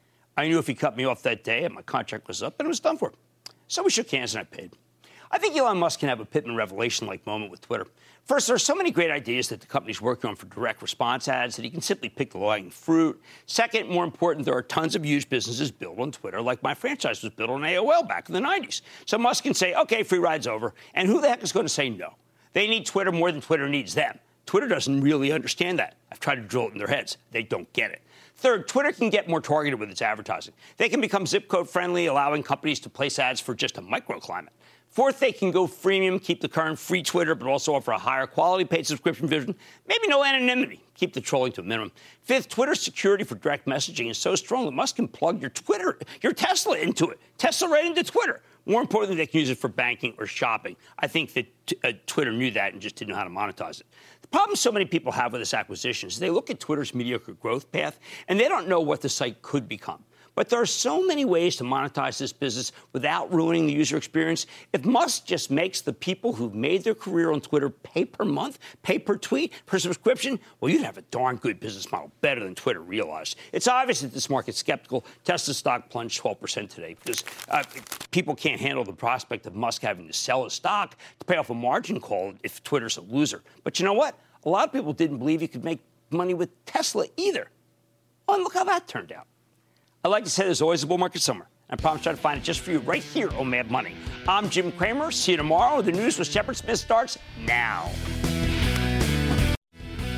I knew if he cut me off that day and my contract was up, then it was done for. So we shook hands and I paid. I think Elon Musk can have a Pittman revelation-like moment with Twitter. First, there are so many great ideas that the company's working on for direct response ads that he can simply pick the low-hanging fruit. Second, more important, there are tons of huge businesses built on Twitter, like my franchise was built on A O L back in the nineties. So Musk can say, okay, free ride's over. And who the heck is going to say no? They need Twitter more than Twitter needs them. Twitter doesn't really understand that. I've tried to drill it in their heads. They don't get it. Third, Twitter can get more targeted with its advertising. They can become zip code friendly, allowing companies to place ads for just a microclimate. Fourth, they can go freemium, keep the current free Twitter, but also offer a higher quality paid subscription version. Maybe no anonymity. Keep the trolling to a minimum. Fifth, Twitter's security for direct messaging is so strong that Musk can plug your Twitter, your Tesla into it. Tesla right into Twitter. More importantly, they can use it for banking or shopping. I think that t- uh, Twitter knew that and just didn't know how to monetize it. The problem so many people have with this acquisition is they look at Twitter's mediocre growth path, and they don't know what the site could become. But there are so many ways to monetize this business without ruining the user experience. If Musk just makes the people who've made their career on Twitter pay per month, pay per tweet, per subscription, well, you'd have a darn good business model, better than Twitter realized. It's obvious that this market's skeptical. Tesla stock plunged twelve percent today because uh, people can't handle the prospect of Musk having to sell his stock to pay off a margin call if Twitter's a loser. But you know what? A lot of people didn't believe you could make money with Tesla either. Oh, and look how that turned out. I like to say there's always a bull market somewhere. I promise to try to find it just for you right here on Mad Money. I'm Jim Cramer. See you tomorrow. The news with Shepard Smith starts now.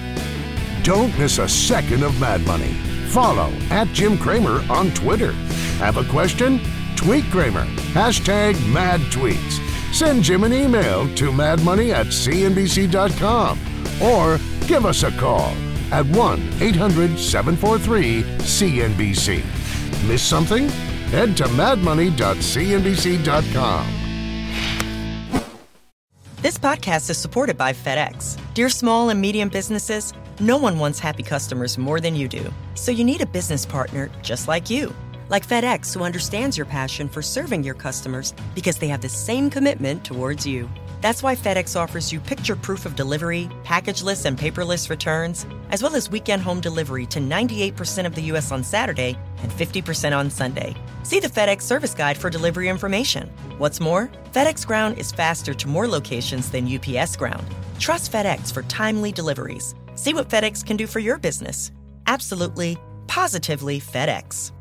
Don't miss a second of Mad Money. Follow at Jim Cramer on Twitter. Have a question? Tweet Kramer. Hashtag mad tweets. Send Jim an email to madmoney at c n b c dot com or give us a call at one eight hundred seven four three C N B C. Miss something? Head to mad money dot c n b c dot com. This podcast is supported by FedEx. Dear small and medium businesses, no one wants happy customers more than you do. So you need a business partner just like you. Like FedEx, who understands your passion for serving your customers because they have the same commitment towards you. That's why FedEx offers you picture proof of delivery, packageless and paperless returns, as well as weekend home delivery to ninety-eight percent of the U S on Saturday and fifty percent on Sunday. See the FedEx service guide for delivery information. What's more, FedEx Ground is faster to more locations than U P S Ground. Trust FedEx for timely deliveries. See what FedEx can do for your business. Absolutely, positively FedEx.